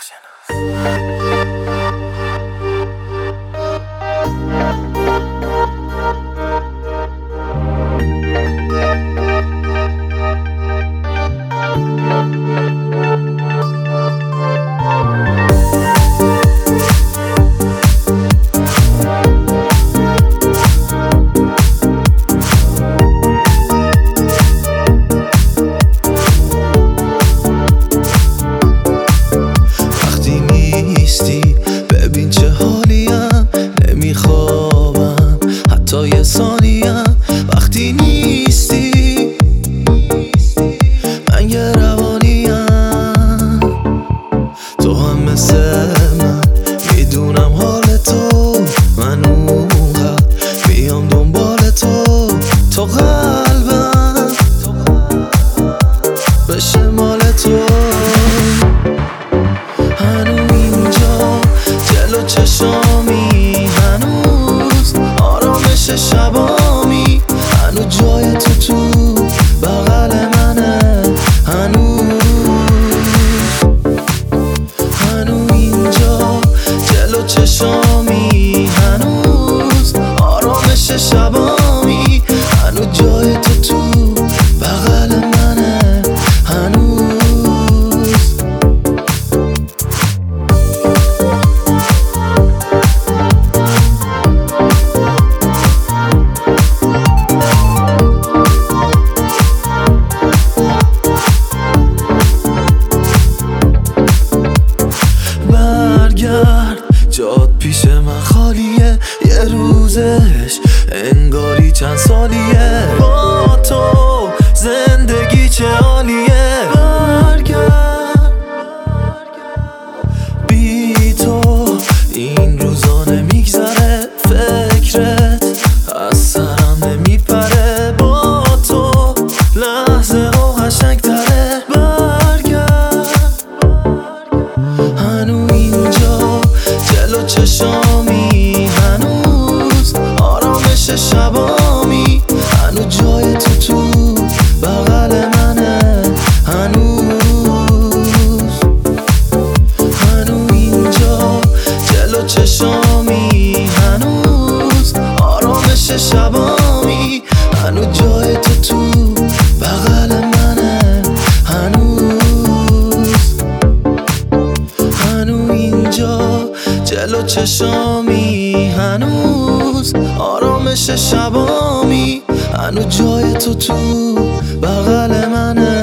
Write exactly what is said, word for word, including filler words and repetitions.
ببین چه حالیم، نمیخوابم حتی یه ثانیم. وقتی نیستی من یه روانیم، تو هم مثل من میدونم حال تو. من اونقدر بیام دنبال تو، تو قلبم بشه مال تو. چشامی هنوز آرامش شبامی، هنوز جای تو تو بغل منه. هنوز هنوز اینجا جلو چشامی، هنوز آرامش شبامی، هنوز جای تو تو بغل منه. هنوز جات پیش من خالیه، یه روزش انگاری چند سالیه. با تو زندگی چه عالیه. برگرد بی تو این روزا نمیگذره، فکرت از سرم نمیپره. با تو لحظه ها قشنگ تره. برگرد هنوز اینجا جلو چشامی، هنوز آرامش شبامی، هنوز جای تو تو بغل منه. هنوز هنوز اینجا جلو چشامی، هنوز آرامش شبامی، هنوز جای تو تو بغل منه. هنوز هنوز اینجا جلو چشامی، هنوز آرامش شبامی، هنوز جای تو تو بغل منه.